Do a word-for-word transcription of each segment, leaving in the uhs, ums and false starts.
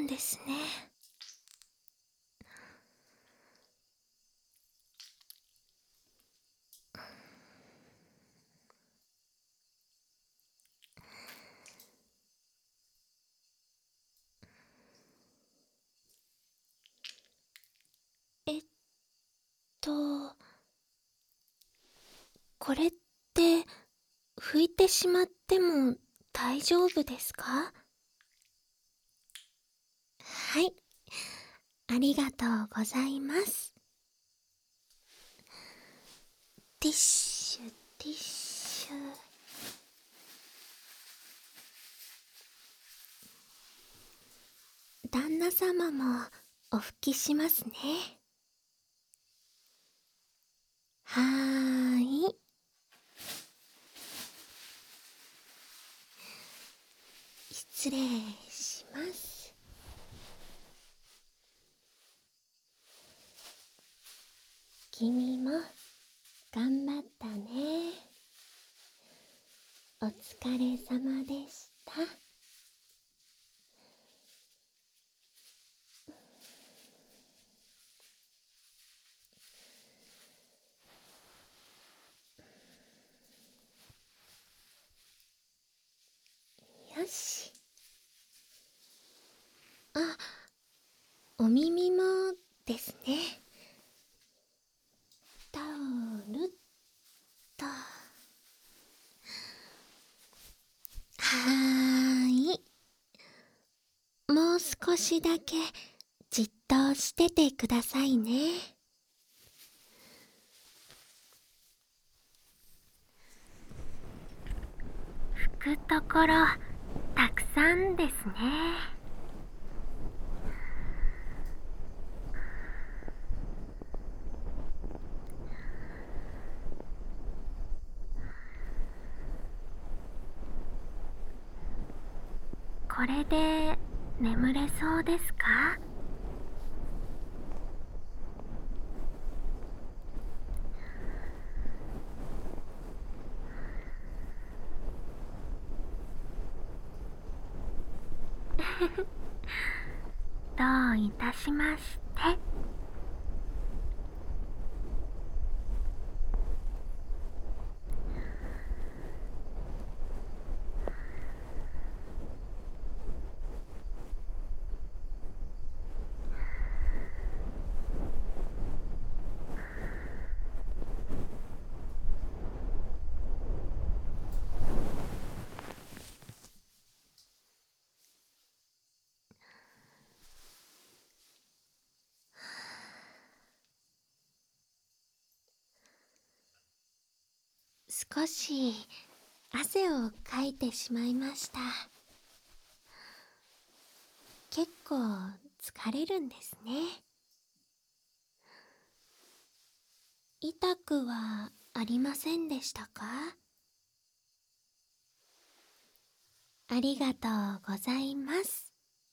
なんですね。えっと、これって拭いてしまっても大丈夫ですか？はい、ありがとうございます。ティッシュ、ティッシュ。旦那様もお拭きしますね。はーい。失礼します。君も頑張ったね。お疲れ様でした。よし。あ、お耳もですね。タオルっと。はーい。もう少しだけじっとしててくださいね。拭くところたくさんですね。これで眠れそうですか？どういたしまして。少し汗をかいてしまいました。結構疲れるんですね。痛くはありませんでしたか？ありがとうございます。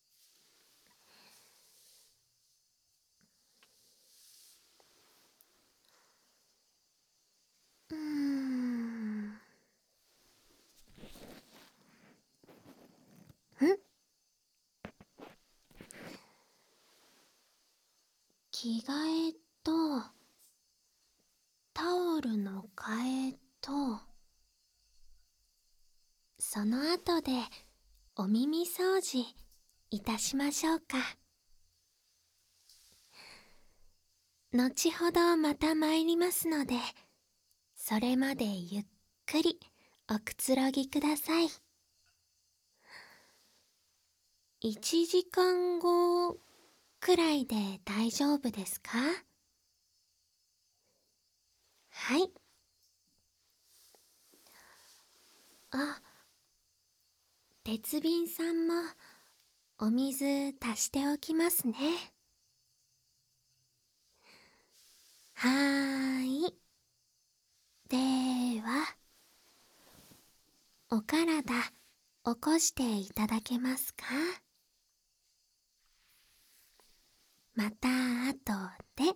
うーん。ん？着替えとタオルの替えと、その後でお耳掃除いたしましょうか。後ほどまた参りますので、それまでゆっくりおくつろぎください。いちじかんごくらいで大丈夫ですか？はい。あ、鉄瓶さんもお水足しておきますね。はーい。では、お体起こしていただけますか？また後で。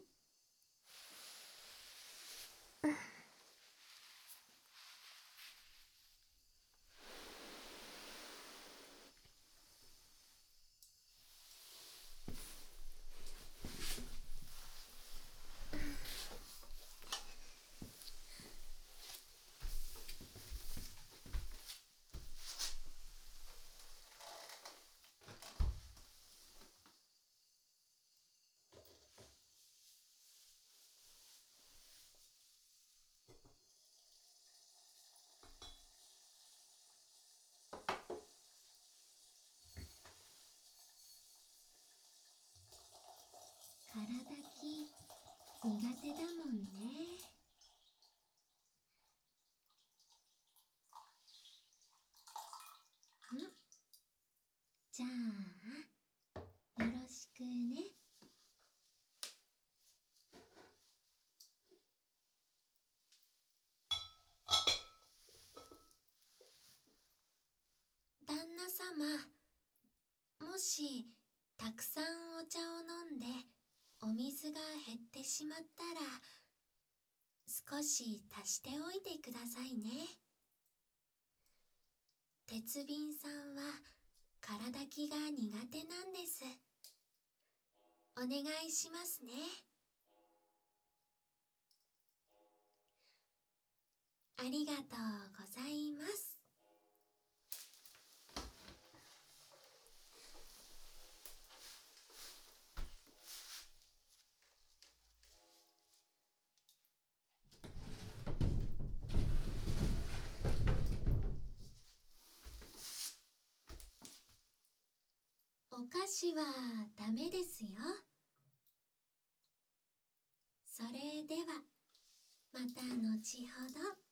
し、たくさんお茶を飲んで、お水が減ってしまったら、少し足しておいてくださいね。鉄瓶さんは体気が苦手なんです。お願いしますね。ありがとうございます。お菓子はダメですよ。それでは、また後ほど。